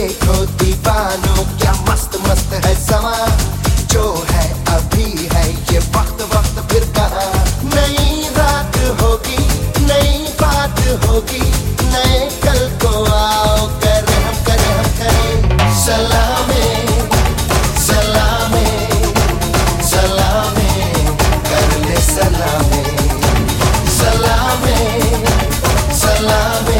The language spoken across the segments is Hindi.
देखो दीवानों क्या मस्त मस्त है समा, जो है अभी है ये वक्त वक्त फिर कहाँ। नई रात होगी नई बात होगी, नए कल को आओ करें हम सलामे सलामे सलामे कर ले सलामे सलामे सलामे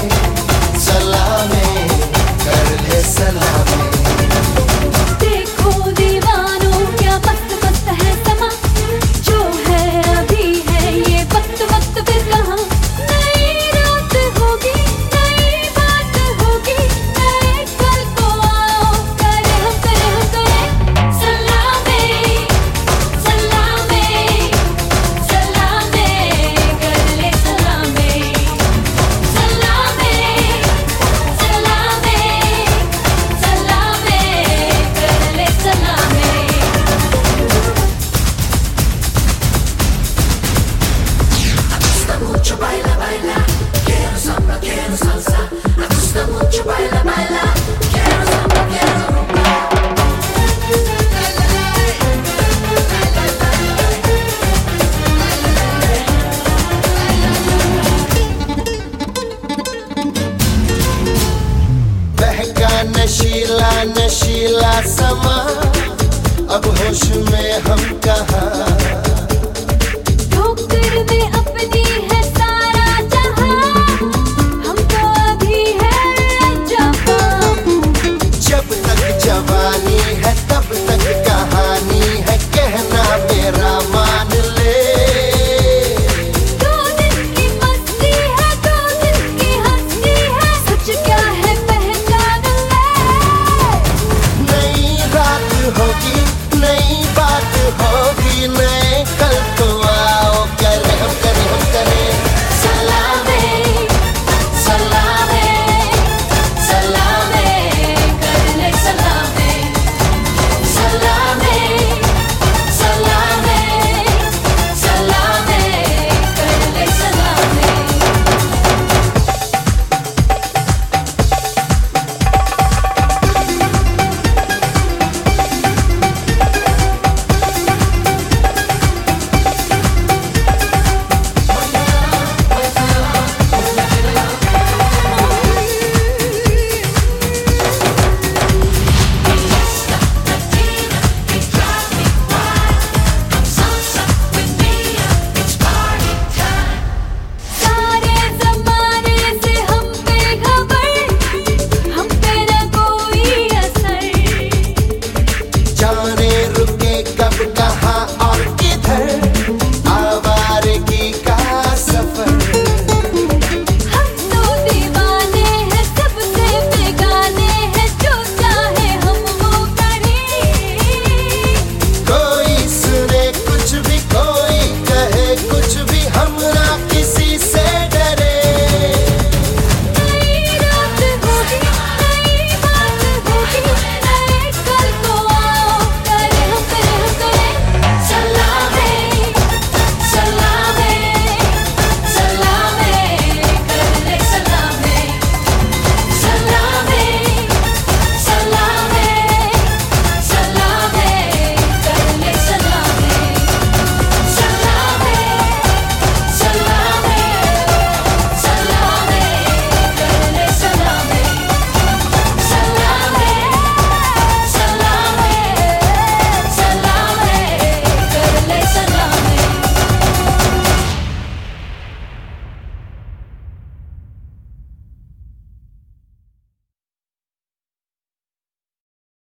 सलामे कर ले सलामे। देखो दीवानों क्या मस्त मस्त है समा, जो है अभी है ये वक्त वक्त फिर कहाँ। नई रात होगी नई बात होगी, नए कल को आओ करें हम सलामे सलामे सलामे कर ले सलामे सलामे सलामे सलामे कर ले Salameh. Mucho baila, baila, quiero samba, quiero salsa. Me gusta mucho baila, baila, quiero samba, quiero rumba. बहका नशीला नशीला समा, अब होश में हम कहाँ।